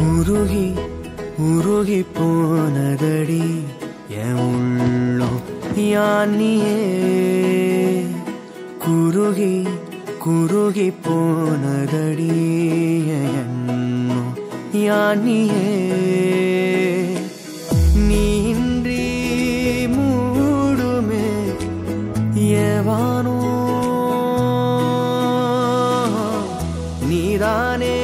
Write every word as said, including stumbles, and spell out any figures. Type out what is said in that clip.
உருகி உருகி போனதடி என் உள்ளம் யானியே குருகி குருகி போனதடி என்னும் யானியே நீன்றி மூடுமே ஏவானோ நீதானே